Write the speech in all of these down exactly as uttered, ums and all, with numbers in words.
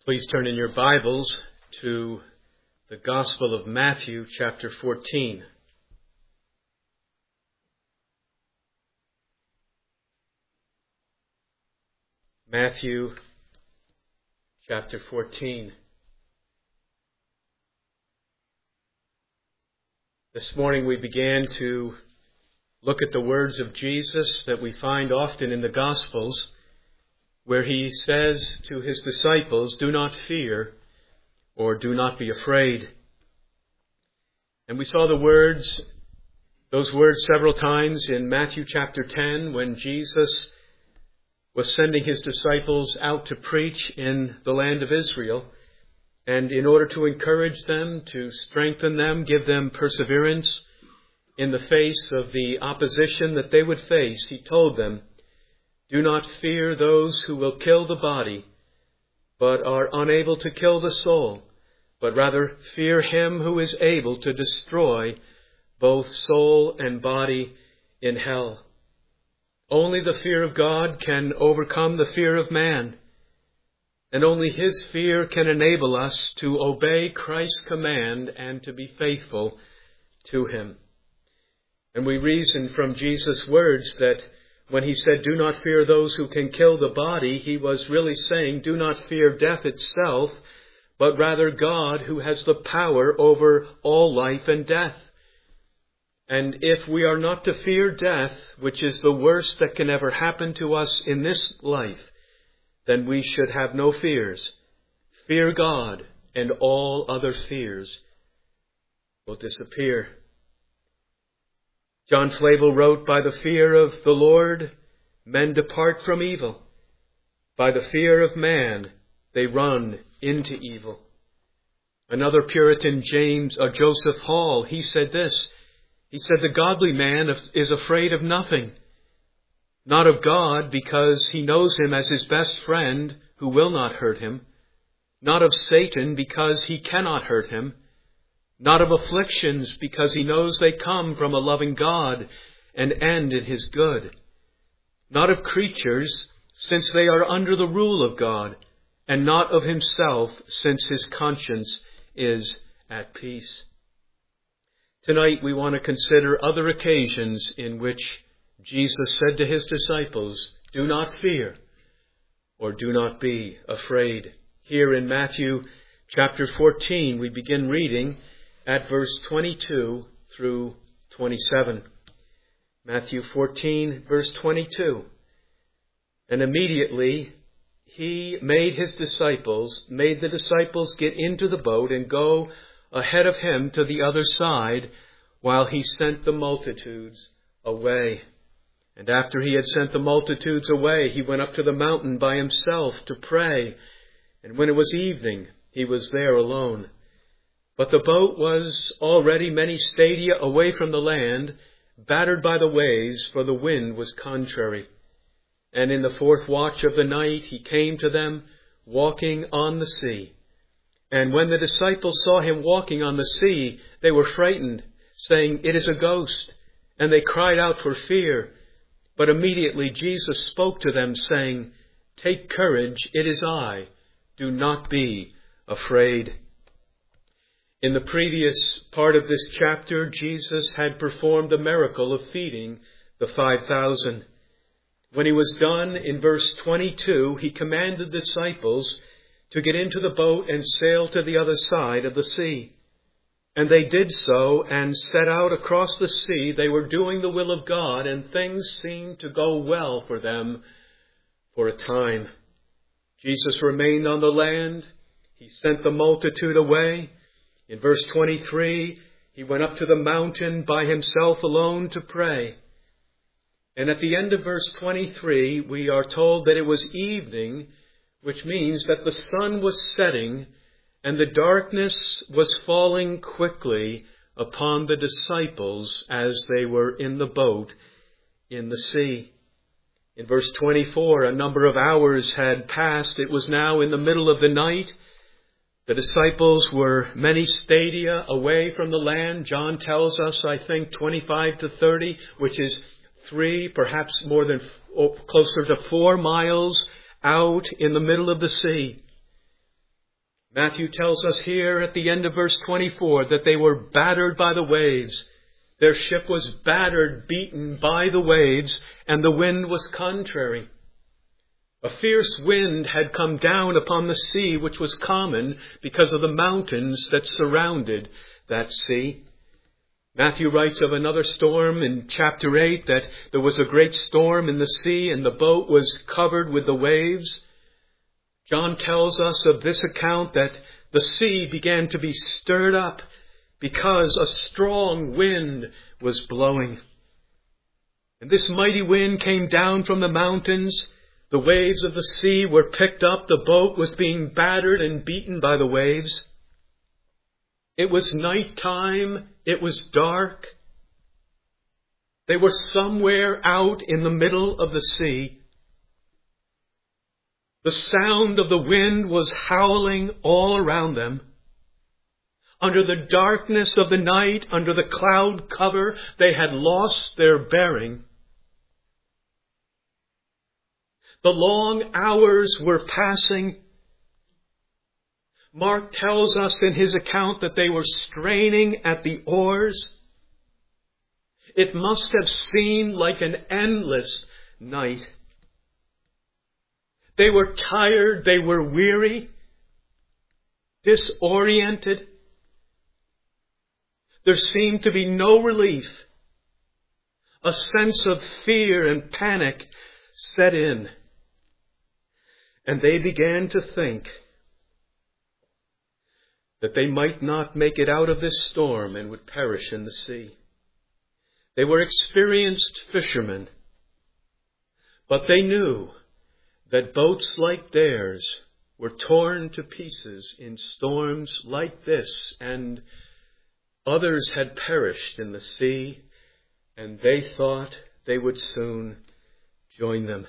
Please turn in your Bibles to the Gospel of Matthew, chapter fourteen. Matthew, chapter fourteen. This morning we began to look at the words of Jesus that we find often in the Gospels, where he says to his disciples, "Do not fear," or "Do not be afraid." And we saw the words, those words several times in Matthew chapter ten, when Jesus was sending his disciples out to preach in the land of Israel. And in order to encourage them, to strengthen them, give them perseverance in the face of the opposition that they would face, he told them, "Do not fear those who will kill the body, but are unable to kill the soul, but rather fear him who is able to destroy both soul and body in hell." Only the fear of God can overcome the fear of man, and only his fear can enable us to obey Christ's command and to be faithful to him. And we reason from Jesus' words that when he said, "Do not fear those who can kill the body," he was really saying, do not fear death itself, but rather God who has the power over all life and death. And if we are not to fear death, which is the worst that can ever happen to us in this life, then we should have no fears. Fear God, and all other fears will disappear. John Flavel wrote, "By the fear of the Lord, men depart from evil. By the fear of man, they run into evil." Another Puritan, James or Joseph Hall, he said this. He said, "The godly man is afraid of nothing. Not of God, because he knows him as his best friend who will not hurt him. Not of Satan, because he cannot hurt him. Not of afflictions, because he knows they come from a loving God and end in his good. Not of creatures, since they are under the rule of God, and not of himself, since his conscience is at peace." Tonight we want to consider other occasions in which Jesus said to his disciples, "Do not fear," or "Do not be afraid." Here in Matthew chapter fourteen, we begin reading at verse twenty-two through twenty-seven. Matthew fourteen, verse twenty-two. "And immediately he made his disciples, made the disciples get into the boat and go ahead of him to the other side, while he sent the multitudes away. And after he had sent the multitudes away, he went up to the mountain by himself to pray. And when it was evening, he was there alone. But the boat was already many stadia away from the land, battered by the waves, for the wind was contrary. And in the fourth watch of the night he came to them, walking on the sea. And when the disciples saw him walking on the sea, they were frightened, saying, 'It is a ghost.' And they cried out for fear. But immediately Jesus spoke to them, saying, 'Take courage, it is I. Do not be afraid.'" In the previous part of this chapter, Jesus had performed the miracle of feeding the five thousand. When he was done, in verse twenty-two, he commanded the disciples to get into the boat and sail to the other side of the sea. And they did so and set out across the sea. They were doing the will of God, and things seemed to go well for them for a time. Jesus remained on the land. He sent the multitude away. In verse twenty-three, he went up to the mountain by himself alone to pray. And at the end of verse twenty-three, we are told that it was evening, which means that the sun was setting and the darkness was falling quickly upon the disciples as they were in the boat in the sea. In verse twenty-four, a number of hours had passed. It was now in the middle of the night. The disciples were many stadia away from the land. John tells us, I think, twenty-five to thirty, which is three, perhaps more than, closer to four miles out in the middle of the sea. Matthew tells us here at the end of verse twenty-four that they were battered by the waves. Their ship was battered, beaten by the waves, and the wind was contrary. A fierce wind had come down upon the sea, which was common because of the mountains that surrounded that sea. Matthew writes of another storm in chapter eight, that there was a great storm in the sea and the boat was covered with the waves. John tells us of this account that the sea began to be stirred up because a strong wind was blowing. And this mighty wind came down from the mountains. The waves of the sea were picked up. The boat was being battered and beaten by the waves. It was nighttime. It was dark. They were somewhere out in the middle of the sea. The sound of the wind was howling all around them. Under the darkness of the night, under the cloud cover, they had lost their bearing. The long hours were passing. Mark tells us in his account that they were straining at the oars. It must have seemed like an endless night. They were tired, they were weary, disoriented. There seemed to be no relief. A sense of fear and panic set in. And they began to think that they might not make it out of this storm and would perish in the sea. They were experienced fishermen, but they knew that boats like theirs were torn to pieces in storms like this, and others had perished in the sea, and they thought they would soon join them.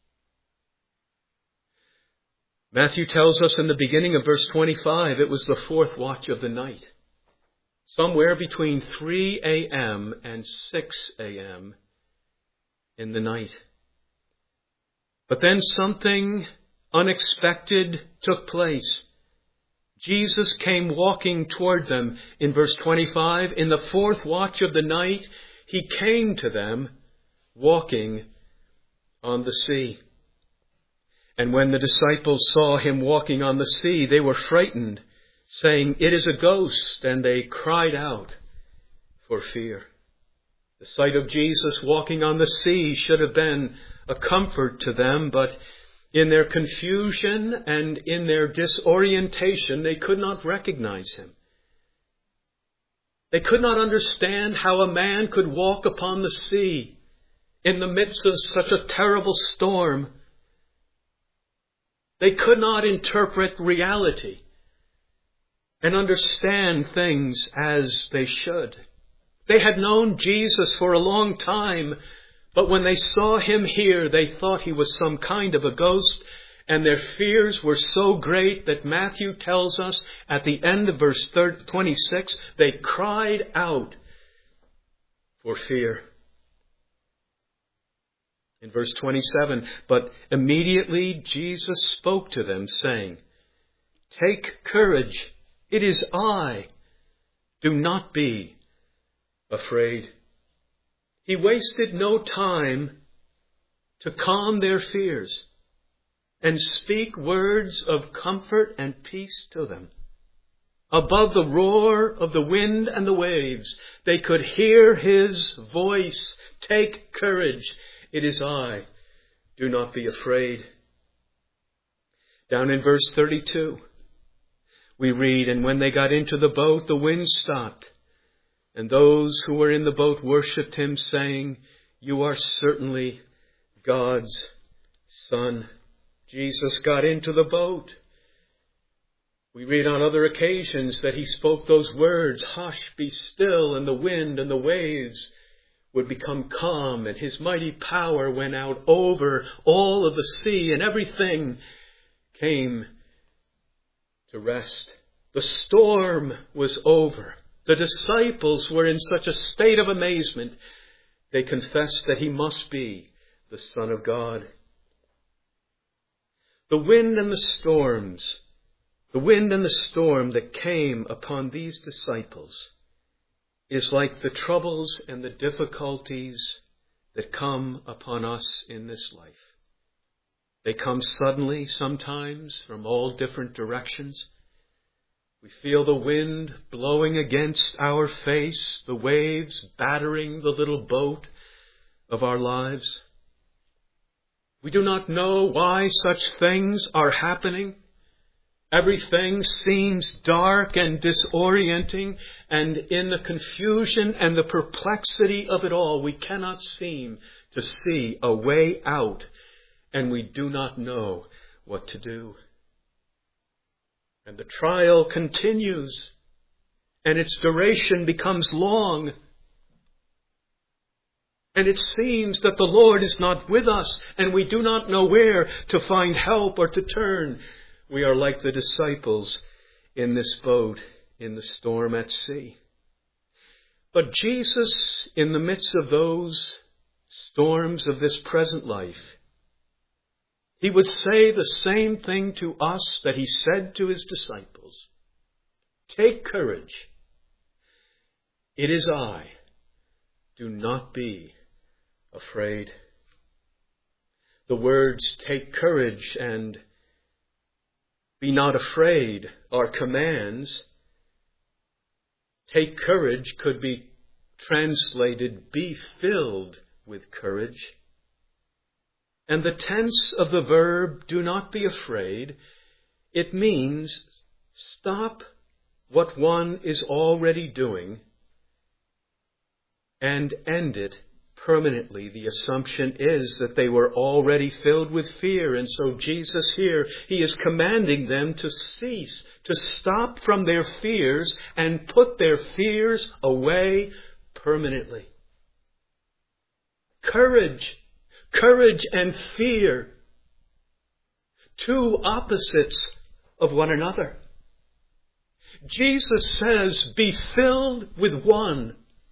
Matthew tells us in the beginning of verse twenty-five, it was the fourth watch of the night. Somewhere between three a.m. and six a.m. in the night. But then something unexpected took place. Jesus came walking toward them in verse twenty-five. In the fourth watch of the night, he came to them walking on the sea. And when the disciples saw him walking on the sea, they were frightened, saying, "It is a ghost," and they cried out for fear. The sight of Jesus walking on the sea should have been a comfort to them, but in their confusion and in their disorientation, they could not recognize him. They could not understand how a man could walk upon the sea in the midst of such a terrible storm. They could not interpret reality and understand things as they should. They had known Jesus for a long time, but when they saw him here, they thought he was some kind of a ghost, and their fears were so great that Matthew tells us at the end of verse twenty-six, they cried out for fear. In verse twenty-seven, but immediately Jesus spoke to them, saying, "Take courage, it is I. Do not be afraid." He wasted no time to calm their fears and speak words of comfort and peace to them. Above the roar of the wind and the waves, they could hear his voice, "Take courage, it is I. Do not be afraid." Down in verse thirty-two, we read, "And when they got into the boat, the wind stopped. And those who were in the boat worshipped him, saying, 'You are certainly God's Son.'" Jesus got into the boat. We read on other occasions that he spoke those words, "Hush, be still," and the wind and the waves would become calm, and his mighty power went out over all of the sea, and everything came to rest. The storm was over. The disciples were in such a state of amazement, they confessed that he must be the Son of God. The wind and the storms The wind and the storm that came upon these disciples is like the troubles and the difficulties that come upon us in this life. They come suddenly sometimes from all different directions. We feel the wind blowing against our face, the waves battering the little boat of our lives. We do not know why such things are happening. Everything seems dark and disorienting, and in the confusion and the perplexity of it all, we cannot seem to see a way out, and we do not know what to do. And the trial continues, and its duration becomes long. And it seems that the Lord is not with us, and we do not know where to find help or to turn. We are like the disciples in this boat in the storm at sea. But Jesus, in the midst of those storms of this present life, He would say the same thing to us that He said to His disciples. Take courage. It is I. Do not be afraid. The words take courage and be not afraid are commands. Take courage could be translated be filled with courage. And the tense of the verb do not be afraid, it means stop what one is already doing and end it permanently. The assumption is that they were already filled with fear. And so Jesus here, He is commanding them to cease, to stop from their fears and put their fears away permanently. Courage, courage and fear, two opposites of one another. Jesus says, be filled with one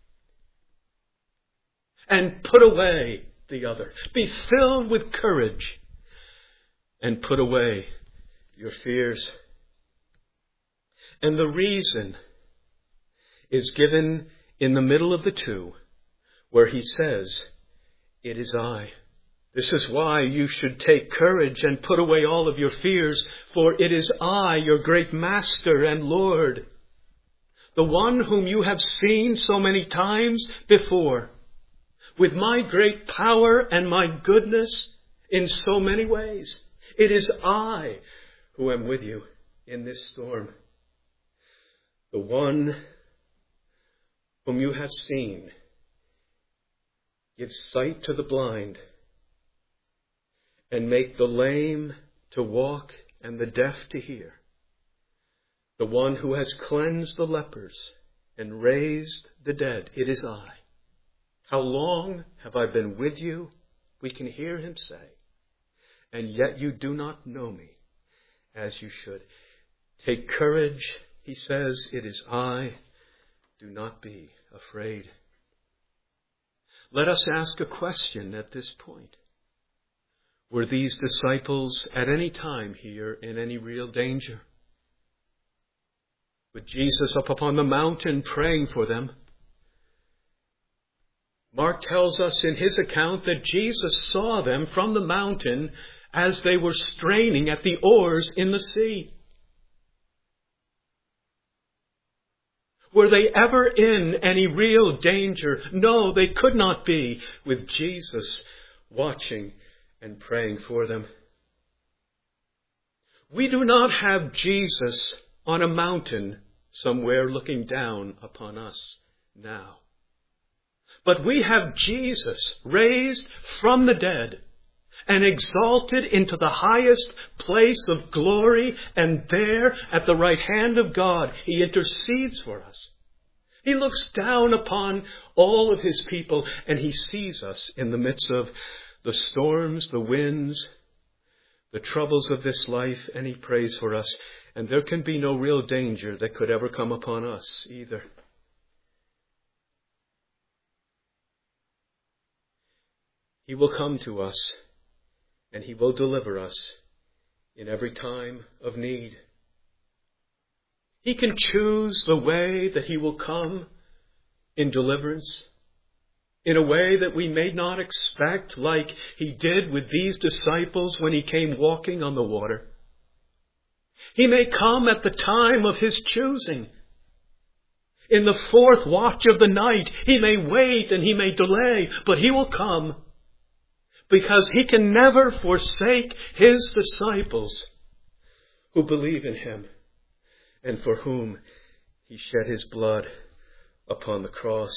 and put away the other. Be filled with courage and put away your fears. And the reason is given in the middle of the two, where He says, it is I. This is why you should take courage and put away all of your fears, for it is I, your great Master and Lord, the one whom you have seen so many times before, with my great power and my goodness in so many ways. It is I who am with you in this storm. The one whom you have seen gives sight to the blind and make the lame to walk and the deaf to hear. The one who has cleansed the lepers and raised the dead. It is I. How long have I been with you? We can hear Him say. And yet you do not know me as you should. Take courage, He says. It is I. Do not be afraid. Let us ask a question at this point. Were these disciples at any time here in any real danger? With Jesus up upon the mountain praying for them, Mark tells us in his account that Jesus saw them from the mountain as they were straining at the oars in the sea. Were they ever in any real danger? No, they could not be, with Jesus watching and praying for them. We do not have Jesus on a mountain somewhere looking down upon us now. But we have Jesus raised from the dead and exalted into the highest place of glory, and there at the right hand of God, He intercedes for us. He looks down upon all of His people, and He sees us in the midst of the storms, the winds, the troubles of this life, and He prays for us. And there can be no real danger that could ever come upon us either. He will come to us, and He will deliver us in every time of need. He can choose the way that he will come in deliverance, in a way that we may not expect, like he did with these disciples when he came walking on the water. He may come at the time of his choosing. In the fourth watch of the night, he may wait and he may delay, but he will come, because he can never forsake his disciples who believe in him and for whom he shed his blood upon the cross.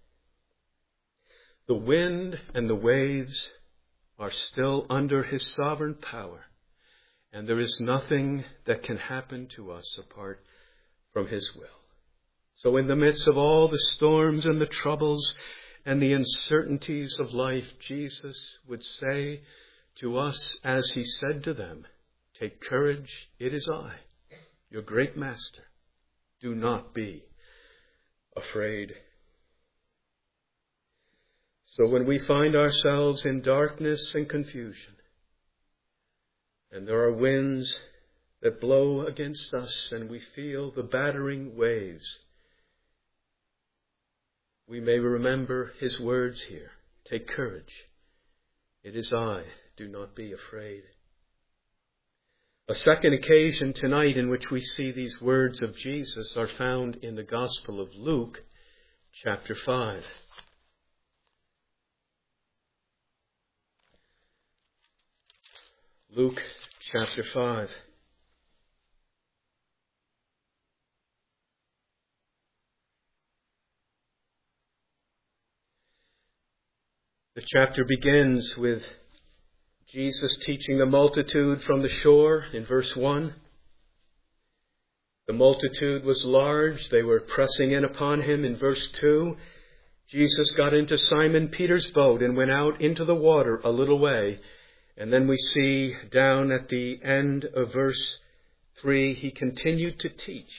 The wind and the waves are still under his sovereign power, and there is nothing that can happen to us apart from his will. So in the midst of all the storms and the troubles and the uncertainties of life, Jesus would say to us, as he said to them, "Take courage, it is I, your great master. Do not be afraid." So when we find ourselves in darkness and confusion, and there are winds that blow against us, and we feel the battering waves, we may remember his words here. Take courage. It is I. Do not be afraid. A second occasion tonight in which we see these words of Jesus are found in the Gospel of Luke, chapter five. Luke chapter five. The chapter begins with Jesus teaching the multitude from the shore in verse one. The multitude was large. They were pressing in upon him in verse two. Jesus got into Simon Peter's boat and went out into the water a little way. And then we see down at the end of verse three, he continued to teach.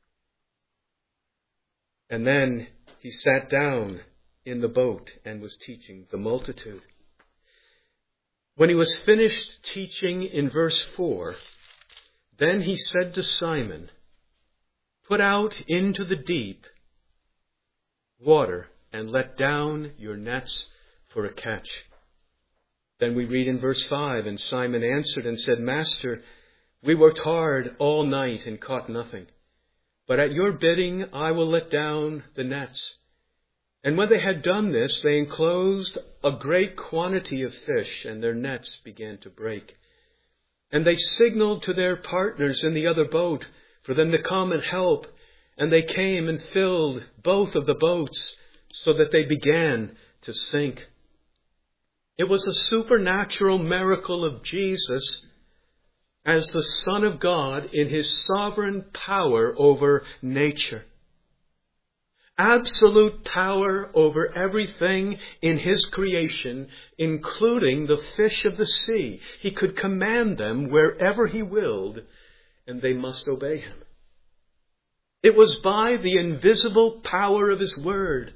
And then he sat down in the boat and was teaching the multitude. When he was finished teaching in verse four, then he said to Simon, "Put out into the deep water and let down your nets for a catch." Then we read in verse five, and Simon answered and said, "Master, we worked hard all night and caught nothing. But at your bidding I will let down the nets." And when they had done this, they enclosed a great quantity of fish, and their nets began to break. And they signaled to their partners in the other boat for them to come and help. And they came and filled both of the boats so that they began to sink. It was a supernatural miracle of Jesus as the Son of God in his sovereign power over nature. Absolute power over everything in his creation, including the fish of the sea. He could command them wherever he willed, and they must obey him. It was by the invisible power of his word.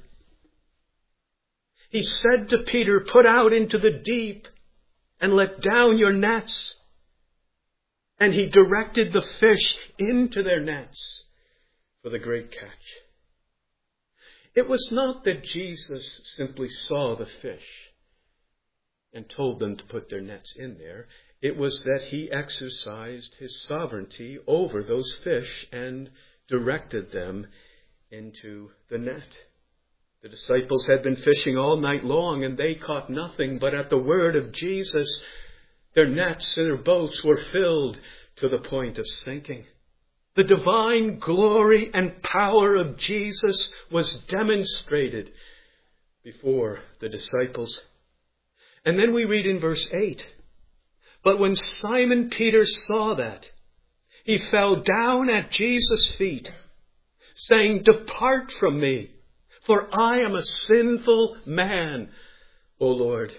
He said to Peter, "Put out into the deep and let down your nets." And he directed the fish into their nets for the great catch. It was not that Jesus simply saw the fish and told them to put their nets in there. It was that he exercised his sovereignty over those fish and directed them into the net. The disciples had been fishing all night long and they caught nothing, but at the word of Jesus, their nets and their boats were filled to the point of sinking. The divine glory and power of Jesus was demonstrated before the disciples. And then we read in verse eight, "But when Simon Peter saw that, he fell down at Jesus' feet, saying, 'Depart from me, for I am a sinful man, O Lord.'"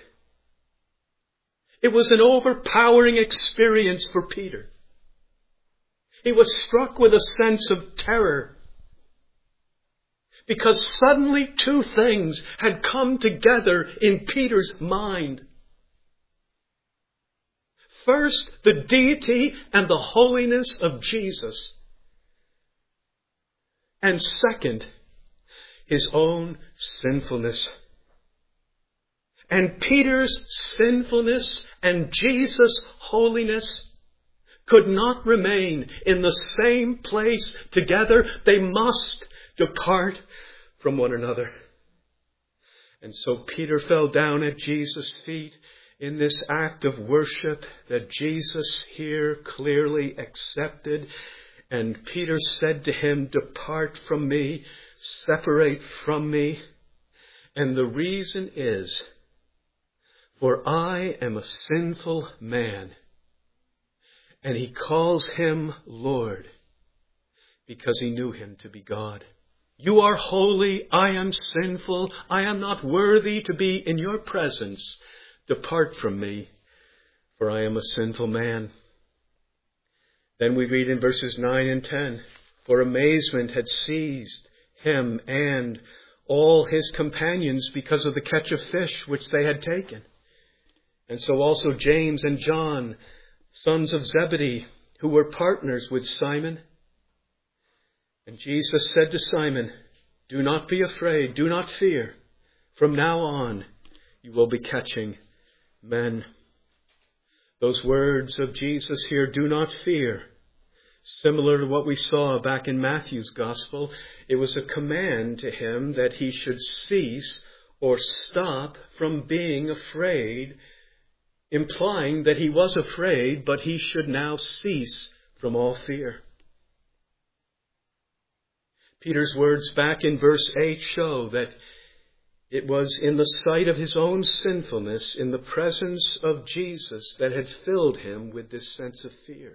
It was an overpowering experience for Peter. He was struck with a sense of terror because suddenly two things had come together in Peter's mind. First, the deity and the holiness of Jesus. And second, his own sinfulness. And Peter's sinfulness and Jesus' holiness could not remain in the same place together. They must depart from one another. And so Peter fell down at Jesus' feet in this act of worship that Jesus here clearly accepted. And Peter said to him, "Depart from me, separate from me." And the reason is, for I am a sinful man. And he calls him Lord because he knew him to be God. You are holy, I am sinful, I am not worthy to be in your presence. Depart from me, for I am a sinful man. Then we read in verses nine and ten, for amazement had seized him and all his companions because of the catch of fish which they had taken. And so also James and John, sons of Zebedee, who were partners with Simon. And Jesus said to Simon, "Do not be afraid, do not fear. From now on, you will be catching men." Those words of Jesus here, "do not fear," similar to what we saw back in Matthew's Gospel. It was a command to him that he should cease or stop from being afraid, implying that he was afraid, but he should now cease from all fear. Peter's words back in verse eight show that it was in the sight of his own sinfulness, in the presence of Jesus, that had filled him with this sense of fear.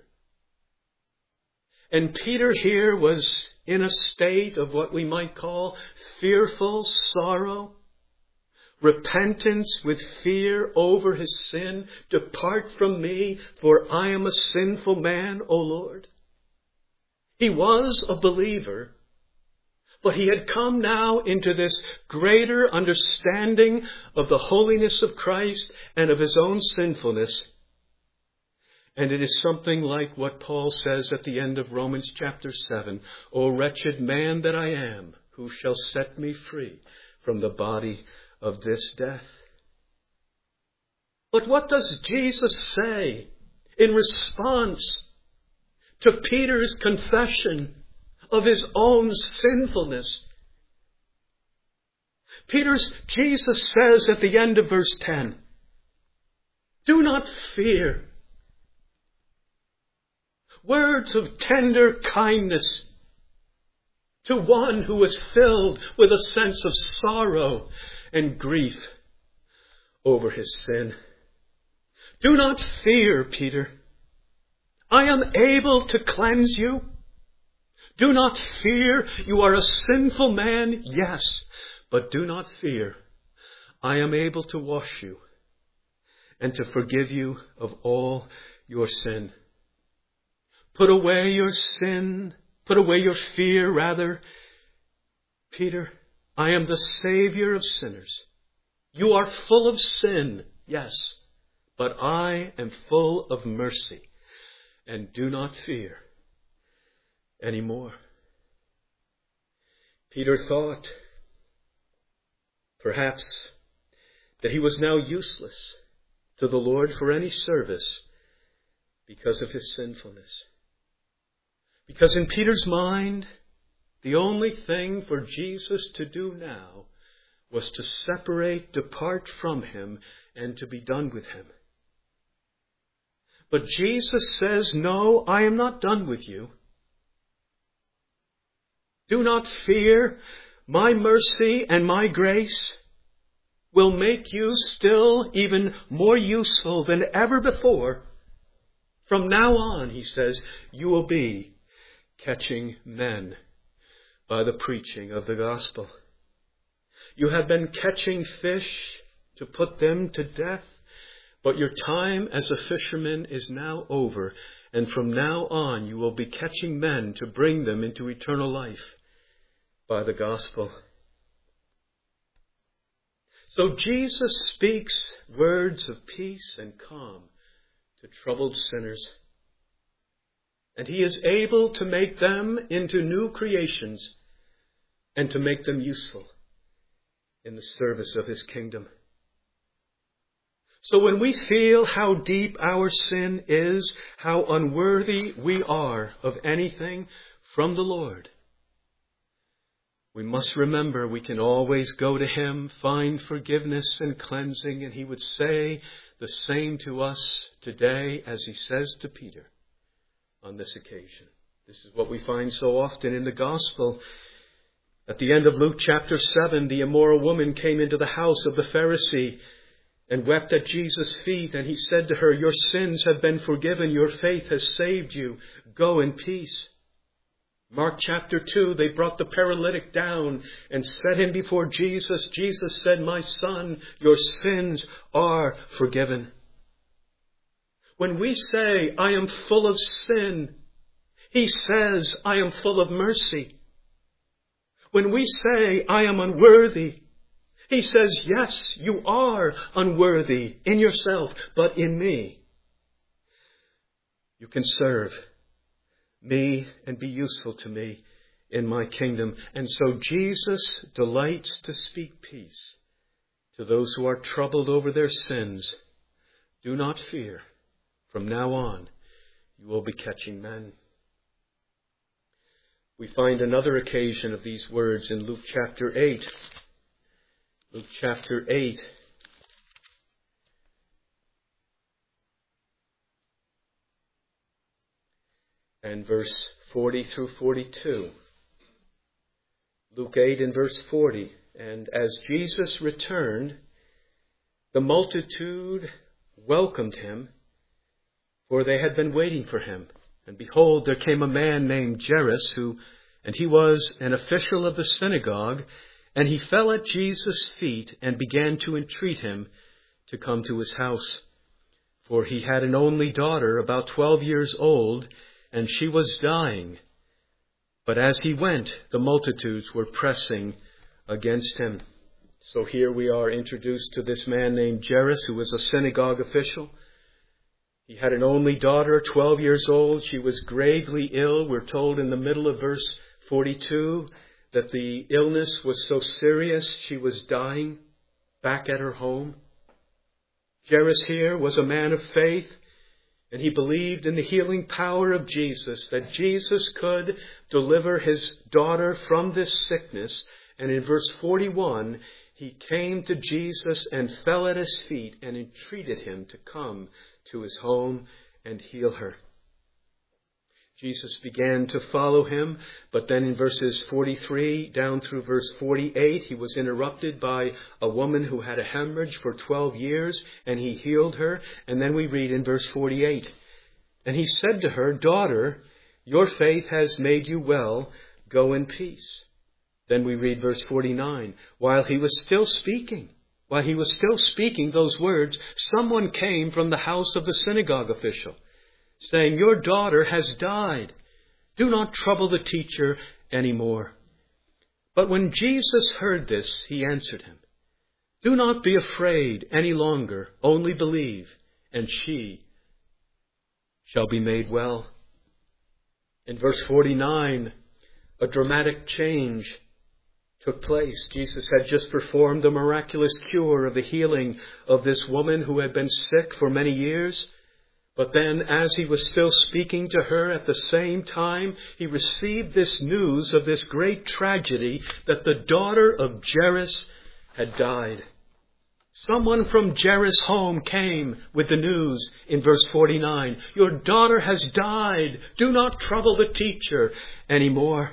And Peter here was in a state of what we might call fearful sorrow, repentance with fear over his sin. "Depart from me, for I am a sinful man, O Lord." He was a believer, but he had come now into this greater understanding of the holiness of Christ and of his own sinfulness. And it is something like what Paul says at the end of Romans chapter seven, "O wretched man that I am, who shall set me free from the body of this death?" But what does Jesus say in response to Peter's confession of his own sinfulness? Peter's Jesus says at the end of verse ten, "Do not fear." Words of tender kindness to one who was filled with a sense of sorrow and grief over his sin. "Do not fear, Peter. I am able to cleanse you. Do not fear. You are a sinful man, yes, but do not fear. I am able to wash you and to forgive you of all your sin." Put away your sin, put away your fear, rather. "Peter, I am the Savior of sinners. You are full of sin, yes, but I am full of mercy, and do not fear anymore." Peter thought, perhaps, that he was now useless to the Lord for any service because of his sinfulness. Because in Peter's mind, the only thing for Jesus to do now was to separate, depart from him, and to be done with him. But Jesus says, "No, I am not done with you. Do not fear. My mercy and my grace will make you still even more useful than ever before. From now on," he says, "you will be catching men by the preaching of the gospel. You have been catching fish to put them to death, but your time as a fisherman is now over, and from now on you will be catching men to bring them into eternal life by the gospel." So Jesus speaks words of peace and calm to troubled sinners. And he is able to make them into new creations and to make them useful in the service of his kingdom. So when we feel how deep our sin is, how unworthy we are of anything from the Lord, we must remember we can always go to him, find forgiveness and cleansing, and he would say the same to us today as he says to Peter on this occasion. This is what we find so often in the gospel. At the end of Luke chapter seven, the immoral woman came into the house of the Pharisee and wept at Jesus' feet, and he said to her, "Your sins have been forgiven, your faith has saved you. Go in peace." Mark chapter two, they brought the paralytic down and set him before Jesus. Jesus said, "My son, your sins are forgiven." When we say, "I am full of sin," he says, "I am full of mercy." When we say, "I am unworthy," he says, "Yes, you are unworthy in yourself, but in me you can serve me and be useful to me in my kingdom." And so Jesus delights to speak peace to those who are troubled over their sins. Do not fear. From now on, you will be catching men. We find another occasion of these words in Luke chapter eight. Luke chapter eight. And verse forty through forty-two. Luke eight and verse forty. "And as Jesus returned, the multitude welcomed him, for they had been waiting for him. And behold, there came a man named Jairus, who, and he was an official of the synagogue, and he fell at Jesus' feet and began to entreat him to come to his house. For he had an only daughter, about twelve years old, and she was dying. But as he went, the multitudes were pressing against him." So here we are introduced to this man named Jairus, who was a synagogue official. He had an only daughter, twelve years old. She was gravely ill. We're told in the middle of verse forty-two that the illness was so serious she was dying back at her home. Jairus here was a man of faith, and he believed in the healing power of Jesus, that Jesus could deliver his daughter from this sickness. And in verse forty-one, he came to Jesus and fell at his feet and entreated him to come to his home and heal her. Jesus began to follow him, but then in verses forty-three down through verse forty-eight, he was interrupted by a woman who had a hemorrhage for twelve years, and he healed her. And then we read in verse forty-eight, "And he said to her, 'Daughter, your faith has made you well. Go in peace.'" Then we read verse forty-nine, "While he was still speaking, While he was still speaking those words, someone came from the house of the synagogue official, saying, 'Your daughter has died. Do not trouble the teacher anymore.' But when Jesus heard this, he answered him, 'Do not be afraid any longer, only believe, and she shall be made well.'" In verse forty-nine, a dramatic change took place. Jesus had just performed the miraculous cure of the healing of this woman who had been sick for many years. But then, as he was still speaking to her at the same time, he received this news of this great tragedy, that the daughter of Jairus had died. Someone from Jairus' home came with the news in verse forty-nine, "Your daughter has died. Do not trouble the teacher anymore."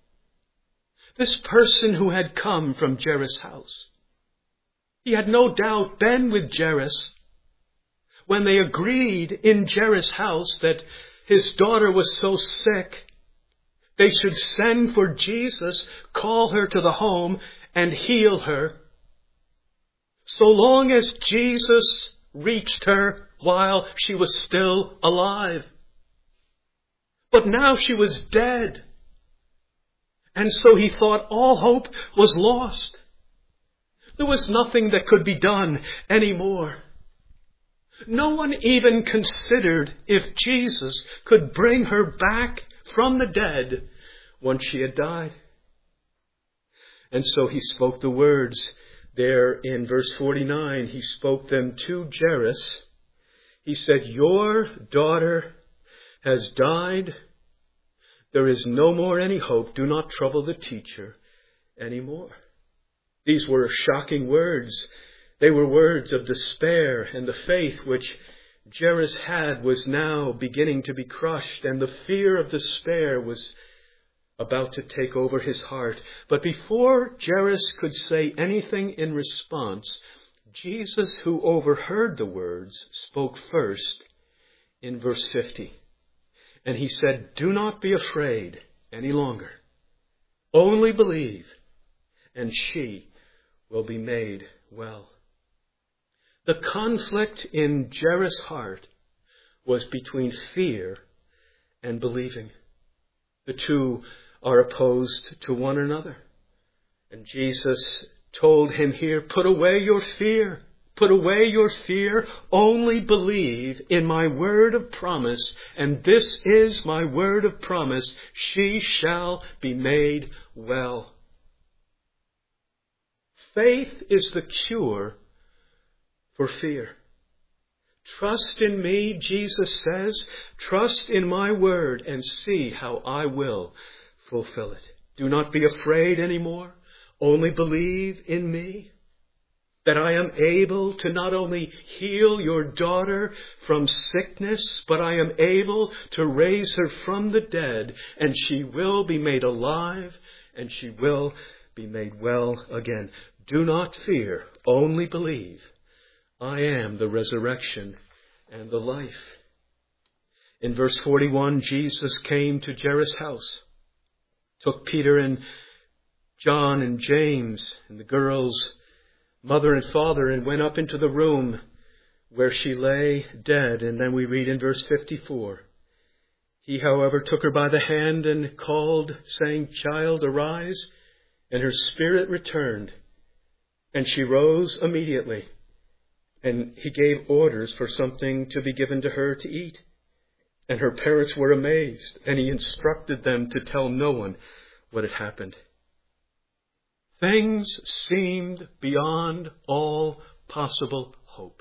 This person who had come from Jairus' house, he had no doubt been with Jairus when they agreed in Jairus' house that his daughter was so sick, they should send for Jesus, call her to the home, and heal her. So long as Jesus reached her while she was still alive. But now she was dead. And so he thought all hope was lost. There was nothing that could be done anymore. No one even considered if Jesus could bring her back from the dead once she had died. And so he spoke the words there in verse forty-nine. He spoke them to Jairus. He said, "Your daughter has died. There is no more any hope. Do not trouble the teacher anymore." These were shocking words. They were words of despair, and the faith which Jairus had was now beginning to be crushed, and the fear of despair was about to take over his heart. But before Jairus could say anything in response, Jesus, who overheard the words, spoke first in verse fifty. And he said, "Do not be afraid any longer. Only believe, and she will be made well." The conflict in Jairus' heart was between fear and believing. The two are opposed to one another. And Jesus told him here, "Put away your fear. Put away your fear. Only believe in my word of promise. And this is my word of promise. She shall be made well." Faith is the cure for fear. Trust in me, Jesus says. Trust in my word and see how I will fulfill it. Do not be afraid anymore. Only believe in me, that I am able to not only heal your daughter from sickness, but I am able to raise her from the dead, and she will be made alive, and she will be made well again. Do not fear, only believe. I am the resurrection and the life. In verse forty-one, Jesus came to Jairus' house, took Peter and John and James and the girl's mother and father, and went up into the room where she lay dead. And then we read in verse fifty-four, he, however, took her by the hand and called, saying, "Child, arise." And her spirit returned, and she rose immediately. And he gave orders for something to be given to her to eat. And her parents were amazed, and he instructed them to tell no one what had happened. Things seemed beyond all possible hope.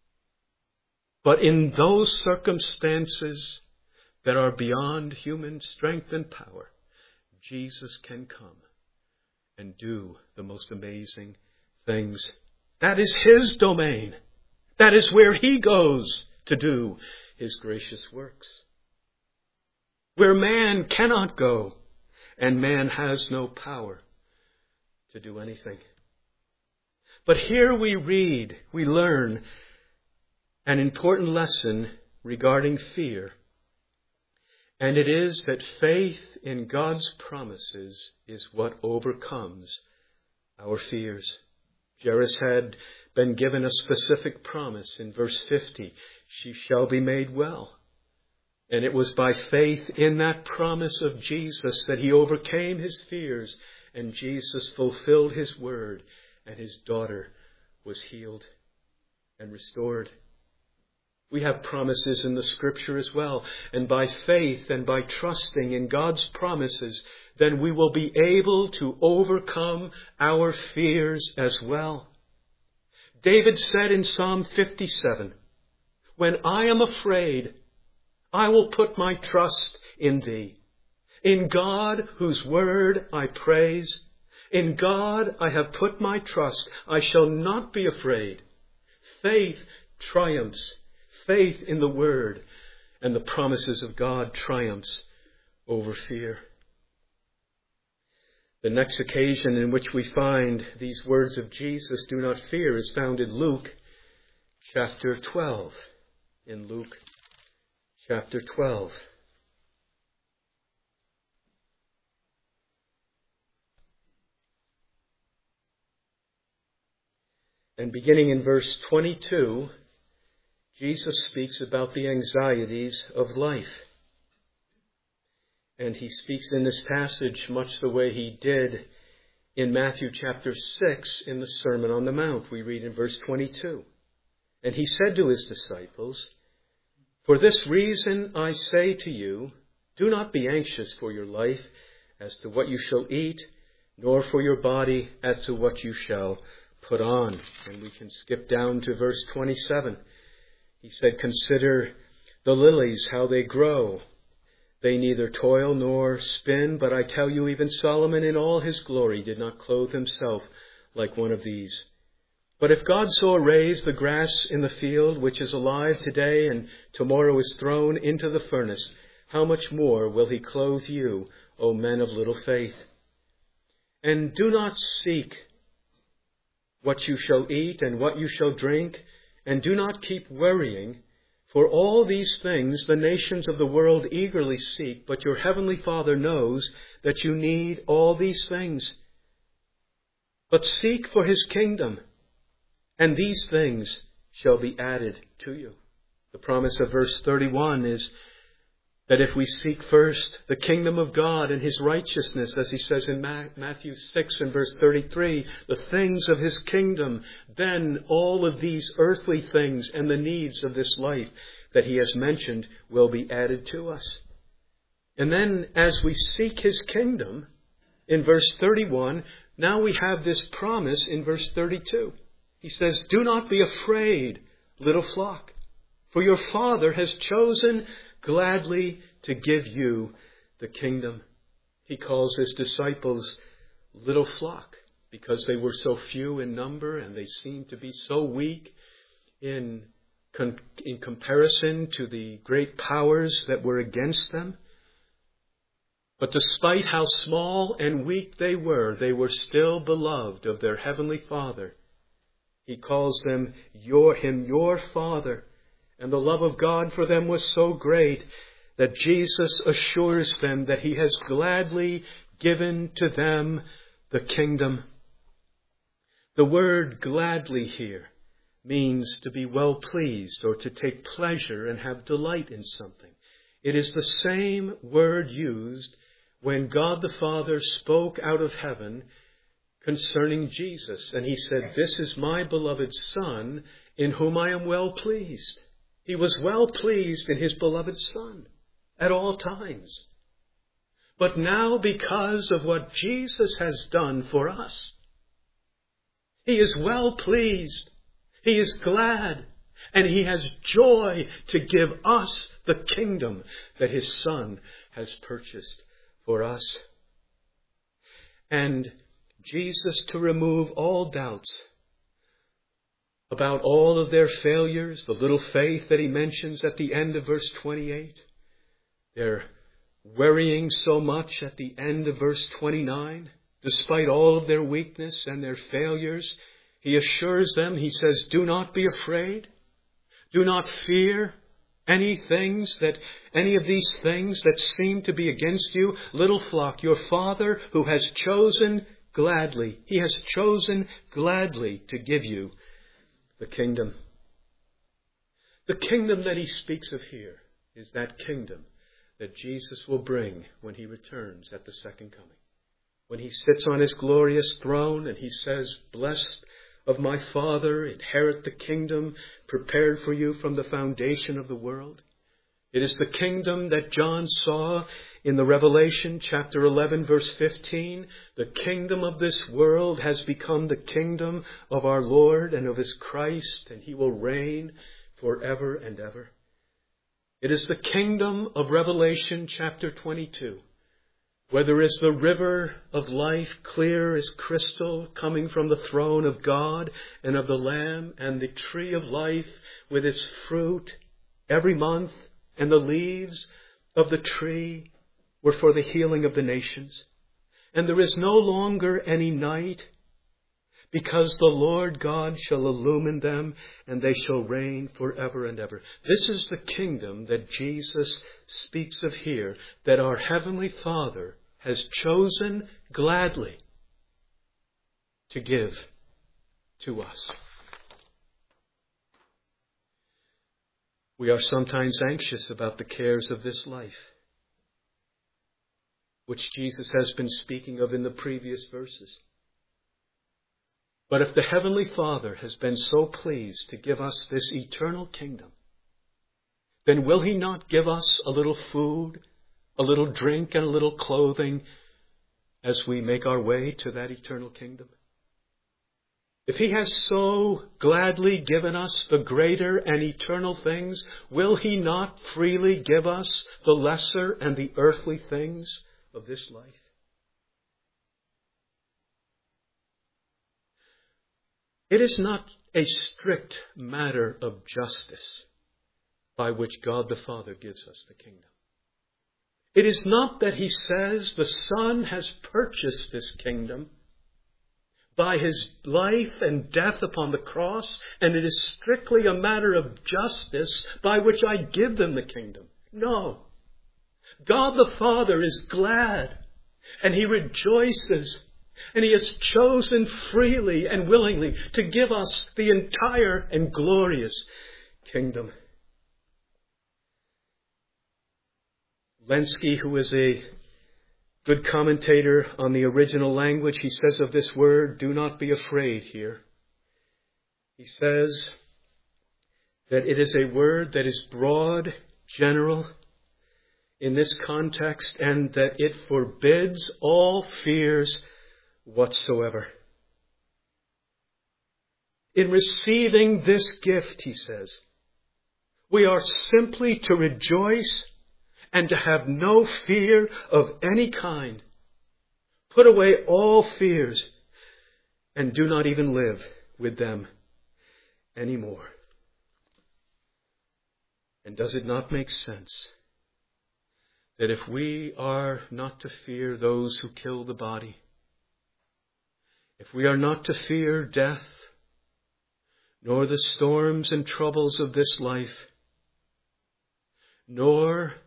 But in those circumstances that are beyond human strength and power, Jesus can come and do the most amazing things. That is his domain. That is where he goes to do his gracious works. Where man cannot go, and man has no power to do anything. But here we read, we learn an important lesson regarding fear. And it is that faith in God's promises is what overcomes our fears. Jairus had been given a specific promise in verse fifty. She shall be made well. And it was by faith in that promise of Jesus that he overcame his fears, and Jesus fulfilled his word, and his daughter was healed and restored. We have promises in the Scripture as well. And by faith and by trusting in God's promises, then we will be able to overcome our fears as well. David said in Psalm fifty-seven, "When I am afraid, I will put my trust in thee. In God, whose word I praise, in God I have put my trust. I shall not be afraid." Faith triumphs. Faith in the word and the promises of God triumphs over fear. The next occasion in which we find these words of Jesus, "Do not fear," is found in Luke chapter twelve. In Luke chapter twelve. And beginning in verse twenty-two, Jesus speaks about the anxieties of life. And he speaks in this passage much the way he did in Matthew chapter six in the Sermon on the Mount. We read in verse twenty-two. "And he said to his disciples, 'For this reason I say to you, do not be anxious for your life as to what you shall eat, nor for your body as to what you shall put on. And we can skip down to verse twenty-seven. He said, consider the lilies, how they grow. They neither toil nor spin, but I tell you, even Solomon in all his glory did not clothe himself like one of these. But if God so arrays the grass in the field, which is alive today and tomorrow is thrown into the furnace, how much more will he clothe you, O men of little faith? And do not seek what you shall eat and what you shall drink, and do not keep worrying, for all these things the nations of the world eagerly seek, but your heavenly Father knows that you need all these things. But seek for his kingdom, and these things shall be added to you. The promise of verse thirty-one is that if we seek first the kingdom of God and his righteousness, as he says in Matthew six and verse thirty-three, the things of his kingdom, then all of these earthly things and the needs of this life that he has mentioned will be added to us. And then as we seek his kingdom, in verse thirty-one, now we have this promise in verse thirty-two. He says, do not be afraid, little flock, for your Father has chosen gladly to give you the kingdom. He calls his disciples little flock because they were so few in number and they seemed to be so weak in, con- in comparison to the great powers that were against them. But despite how small and weak they were, they were still beloved of their heavenly Father. He calls them your, him your Father. And the love of God for them was so great that Jesus assures them that he has gladly given to them the kingdom. The word gladly here means to be well pleased or to take pleasure and have delight in something. It is the same word used when God the Father spoke out of heaven concerning Jesus. And he said, this is my beloved Son in whom I am well pleased. He was well pleased in his beloved Son at all times. But now, because of what Jesus has done for us, he is well pleased. He is glad. And he has joy to give us the kingdom that his Son has purchased for us. And Jesus, to remove all doubts about all of their failures, the little faith that he mentions at the end of verse twenty-eight, their worrying so much at the end of verse twenty-nine, despite all of their weakness and their failures, he assures them, he says, do not be afraid. Do not fear any things that, any of these things that seem to be against you. Little flock, your Father who has chosen gladly, he has chosen gladly to give you the kingdom. The kingdom that he speaks of here is that kingdom that Jesus will bring when he returns at the second coming. When he sits on his glorious throne and he says, blessed of my Father, inherit the kingdom prepared for you from the foundation of the world. It is the kingdom that John saw in the Revelation chapter eleven verse fifteen. The kingdom of this world has become the kingdom of our Lord and of his Christ, and he will reign forever and ever. It is the kingdom of Revelation chapter twenty-two, where there is the river of life, clear as crystal, coming from the throne of God and of the Lamb, and the tree of life with its fruit every month, and the leaves of the tree were for the healing of the nations. And there is no longer any night, because the Lord God shall illumine them, and they shall reign forever and ever. This is the kingdom that Jesus speaks of here, that our Heavenly Father has chosen gladly to give to us. We are sometimes anxious about the cares of this life, which Jesus has been speaking of in the previous verses. But if the Heavenly Father has been so pleased to give us this eternal kingdom, then will he not give us a little food, a little drink, and a little clothing, as we make our way to that eternal kingdom? If He has so gladly given us the greater and eternal things, will He not freely give us the lesser and the earthly things of this life? It is not a strict matter of justice by which God the Father gives us the kingdom. It is not that He says the Son has purchased this kingdom by His life and death upon the cross, and it is strictly a matter of justice by which I give them the kingdom. No. God the Father is glad, and He rejoices, and He has chosen freely and willingly to give us the entire and glorious kingdom. Lenski, who is a good commentator on the original language, he says of this word, do not be afraid here. He says that it is a word that is broad, general in this context, and that it forbids all fears whatsoever. In receiving this gift, he says, we are simply to rejoice and to have no fear of any kind. Put away all fears and do not even live with them anymore. And does it not make sense that if we are not to fear those who kill the body, if we are not to fear death, nor the storms and troubles of this life, nor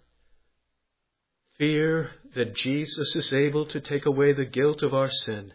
fear that Jesus is able to take away the guilt of our sin,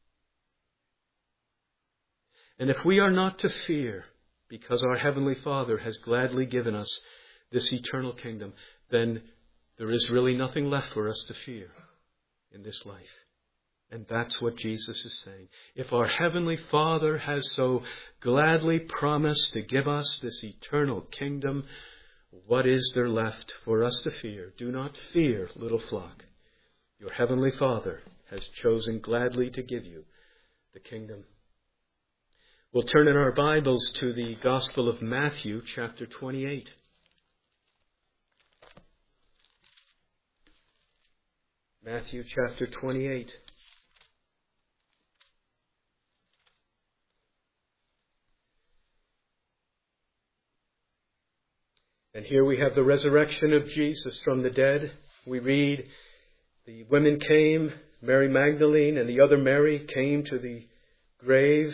and if we are not to fear because our Heavenly Father has gladly given us this eternal kingdom, then there is really nothing left for us to fear in this life. And that's what Jesus is saying. If our Heavenly Father has so gladly promised to give us this eternal kingdom, what is there left for us to fear? Do not fear, little flock. Your Heavenly Father has chosen gladly to give you the kingdom. We'll turn in our Bibles to the Gospel of Matthew, chapter twenty-eight. Matthew, chapter twenty-eight. And here we have the resurrection of Jesus from the dead. We read, the women came, Mary Magdalene and the other Mary came to the grave.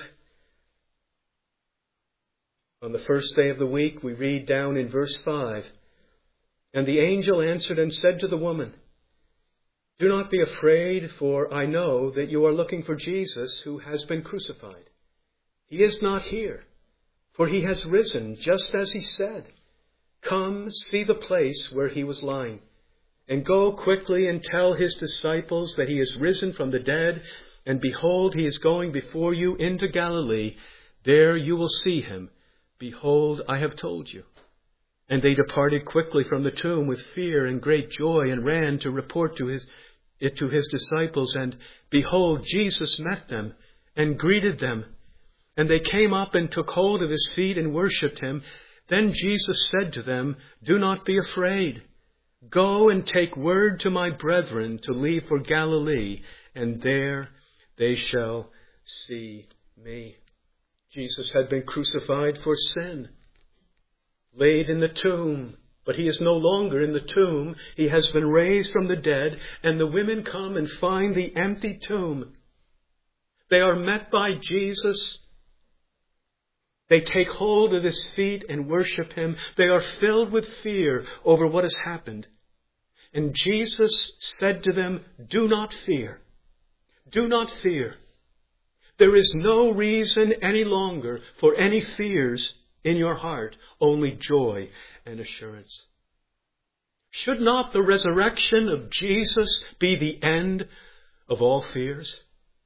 On the first day of the week, we read down in verse five, and the angel answered and said to the woman, do not be afraid, for I know that you are looking for Jesus who has been crucified. He is not here, for he has risen just as he said. Come, see the place where he was lying, and go quickly and tell his disciples that he is risen from the dead, and behold, he is going before you into Galilee. There you will see him. Behold, I have told you. And they departed quickly from the tomb with fear and great joy, and ran to report to his, it to his disciples. And behold, Jesus met them and greeted them. And they came up and took hold of his feet and worshipped him. Then Jesus said to them, do not be afraid. Go and take word to my brethren to leave for Galilee, and there they shall see me. Jesus had been crucified for sin, laid in the tomb, but he is no longer in the tomb. He has been raised from the dead, and the women come and find the empty tomb. They are met by Jesus. They take hold of his feet and worship him. They are filled with fear over what has happened. And Jesus said to them, do not fear. Do not fear. There is no reason any longer for any fears in your heart, only joy and assurance. Should not the resurrection of Jesus be the end of all fears?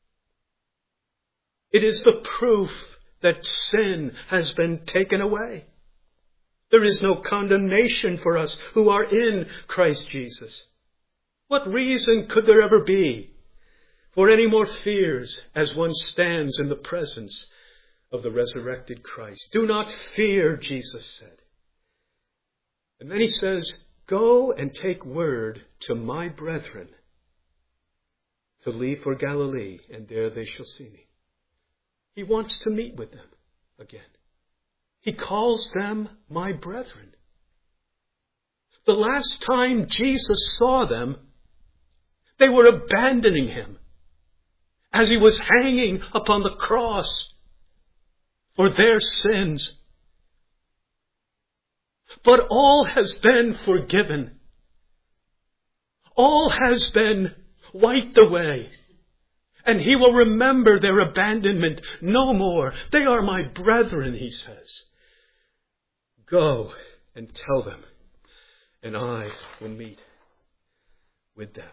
It is the proof that sin has been taken away. There is no condemnation for us who are in Christ Jesus. What reason could there ever be for any more fears as one stands in the presence of the resurrected Christ. Do not fear, Jesus said. And then he says, go and take word to my brethren to leave for Galilee, and there they shall see me. He wants to meet with them again. He calls them my brethren. The last time Jesus saw them, they were abandoning him as he was hanging upon the cross for their sins. But all has been forgiven. All has been wiped away. And he will remember their abandonment no more. They are my brethren, he says. Go and tell them, and I will meet with them.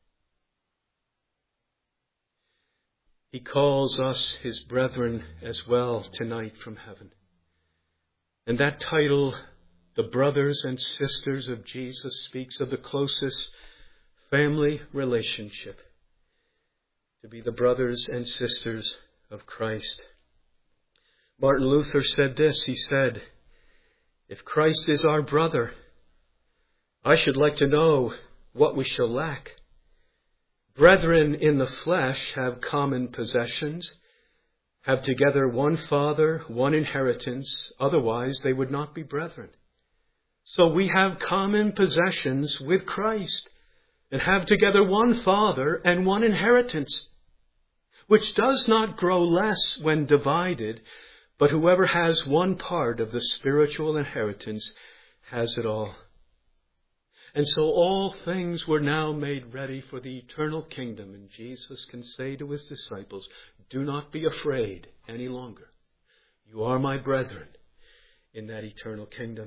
He calls us his brethren as well tonight from heaven. And that title, the brothers and sisters of Jesus, speaks of the closest family relationship, to be the brothers and sisters of Christ. Martin Luther said this. He said, if Christ is our brother, I should like to know what we shall lack. Brethren in the flesh have common possessions, have together one Father, one inheritance, otherwise they would not be brethren. So we have common possessions with Christ, and have together one Father and one inheritance, which does not grow less when divided, but whoever has one part of the spiritual inheritance has it all. And so all things were now made ready for the eternal kingdom, and Jesus can say to his disciples, do not be afraid any longer. You are my brethren in that eternal kingdom.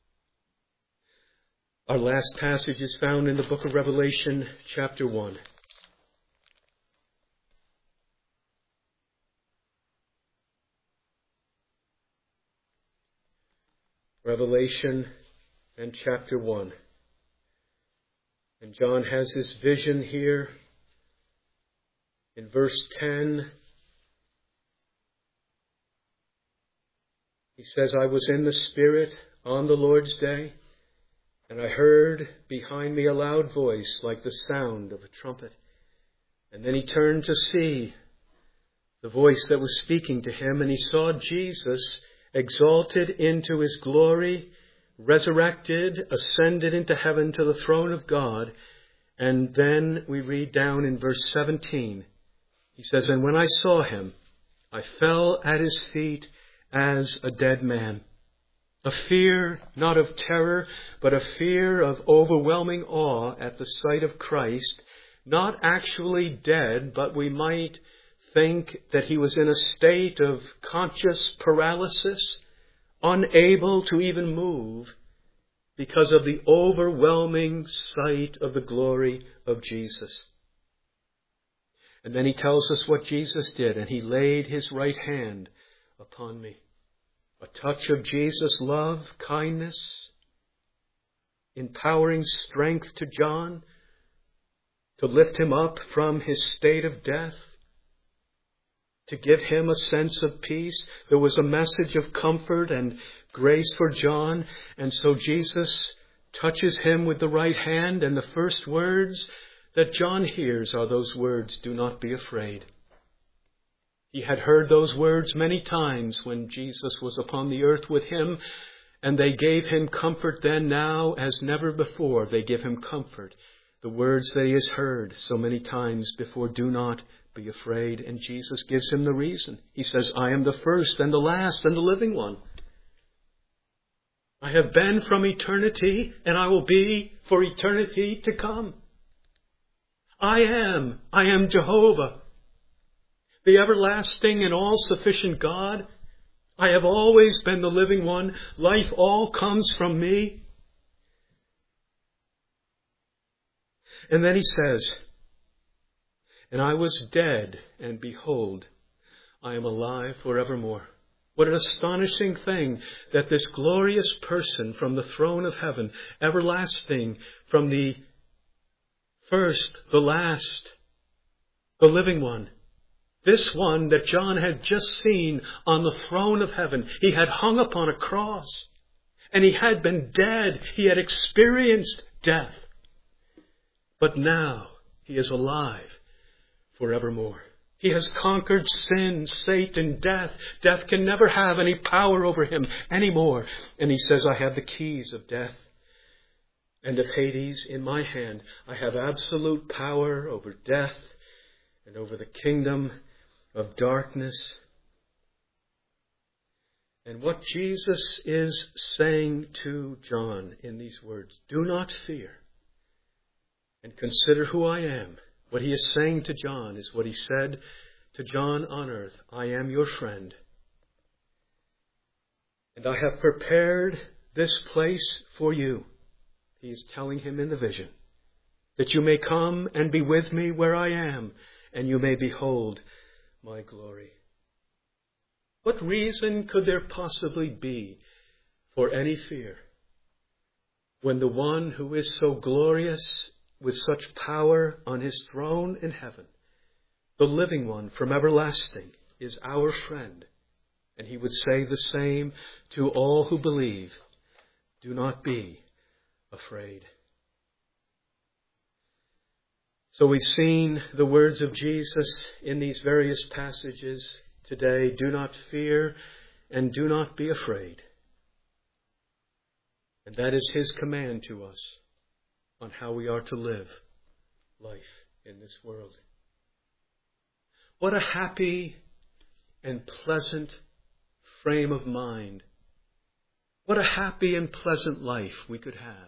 Our last passage is found in the book of Revelation, chapter one. Revelation and chapter one. And John has this vision here in verse ten. He says, I was in the Spirit on the Lord's day, and I heard behind me a loud voice like the sound of a trumpet. And then he turned to see the voice that was speaking to him, and he saw Jesus exalted into his glory, resurrected, ascended into heaven to the throne of God. And then we read down in verse seventeen. He says, and when I saw him, I fell at his feet as a dead man. A fear not of terror, but a fear of overwhelming awe at the sight of Christ, not actually dead, but we might think that he was in a state of conscious paralysis, unable to even move because of the overwhelming sight of the glory of Jesus. And then he tells us what Jesus did, and he laid his right hand upon me. A touch of Jesus' love, kindness, empowering strength to John to lift him up from his state of death, to give him a sense of peace. There was a message of comfort and grace for John. And so Jesus touches him with the right hand. And the first words that John hears are those words, do not be afraid. He had heard those words many times when Jesus was upon the earth with him. And they gave him comfort then. Now, as never before, they give him comfort. The words that he has heard so many times before, do not be afraid. And Jesus gives him the reason. He says, I am the first and the last and the living one. I have been from eternity, and I will be for eternity to come. I am. I am Jehovah, the everlasting and all-sufficient God. I have always been the living one. Life all comes from me. And then he says, and I was dead, and behold, I am alive forevermore. What an astonishing thing that this glorious person from the throne of heaven, everlasting, from the first, the last, the living one. This one that John had just seen on the throne of heaven. He had hung upon a cross. And he had been dead. He had experienced death. But now he is alive forevermore. He has conquered sin, Satan, death. Death can never have any power over him anymore. And he says, I have the keys of death and of Hades in my hand. I have absolute power over death and over the kingdom of darkness. And what Jesus is saying to John in these words, do not fear and consider who I am. What he is saying to John is what he said to John on earth. I am your friend. And I have prepared this place for you. He is telling him in the vision, that you may come and be with me where I am, and you may behold my glory. What reason could there possibly be for any fear when the one who is so glorious with such power on his throne in heaven, the living one from everlasting, is our friend? And he would say the same to all who believe. Do not be afraid. So we've seen the words of Jesus in these various passages today. Do not fear and do not be afraid. And that is his command to us on how we are to live life in this world. What a happy and pleasant frame of mind. What a happy and pleasant life we could have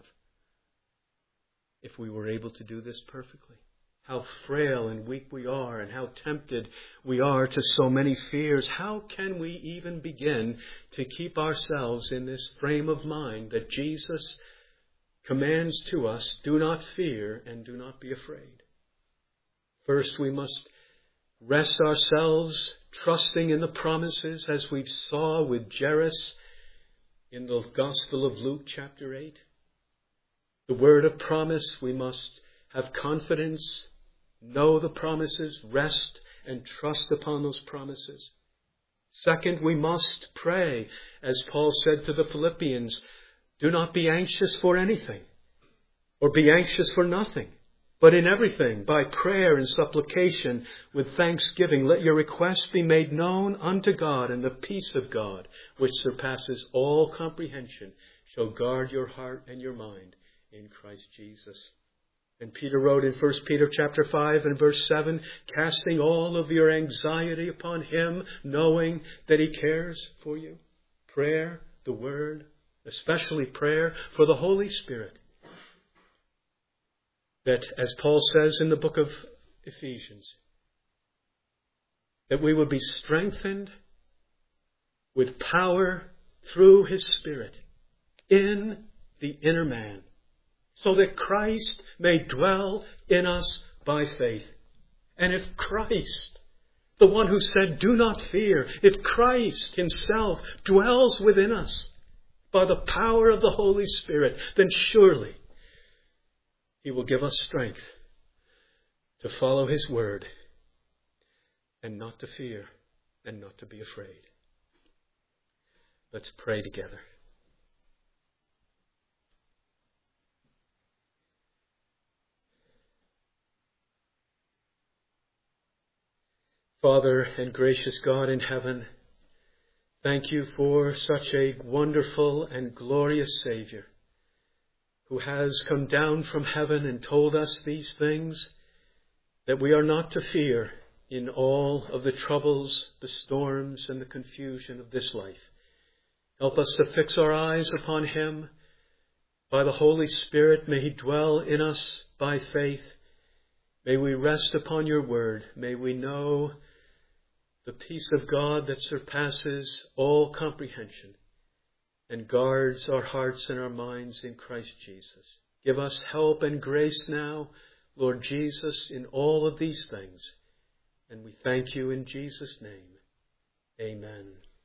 if we were able to do this perfectly. How frail and weak we are, and how tempted we are to so many fears. How can we even begin to keep ourselves in this frame of mind that Jesus commands to us, do not fear and do not be afraid? First, we must rest ourselves, trusting in the promises, as we saw with Jairus in the Gospel of Luke chapter eight. The word of promise, we must have confidence, know the promises, rest and trust upon those promises. Second, we must pray, as Paul said to the Philippians, do not be anxious for anything, or be anxious for nothing, but in everything, by prayer and supplication, with thanksgiving, let your requests be made known unto God, and the peace of God, which surpasses all comprehension, shall guard your heart and your mind in Christ Jesus. And Peter wrote in First Peter chapter five and verse seven, casting all of your anxiety upon him, knowing that he cares for you. Prayer, the word, especially prayer for the Holy Spirit. That, as Paul says in the book of Ephesians, that we would be strengthened with power through his Spirit in the inner man, so that Christ may dwell in us by faith. And if Christ, the one who said, do not fear, if Christ himself dwells within us by the power of the Holy Spirit, then surely he will give us strength to follow his word and not to fear and not to be afraid. Let's pray together. Father and gracious God in heaven, thank you for such a wonderful and glorious Savior who has come down from heaven and told us these things, that we are not to fear in all of the troubles, the storms, and the confusion of this life. Help us to fix our eyes upon him. By the Holy Spirit, may he dwell in us by faith. May we rest upon your word. May we know the peace of God that surpasses all comprehension and guards our hearts and our minds in Christ Jesus. Give us help and grace now, Lord Jesus, in all of these things. And we thank you in Jesus' name. Amen.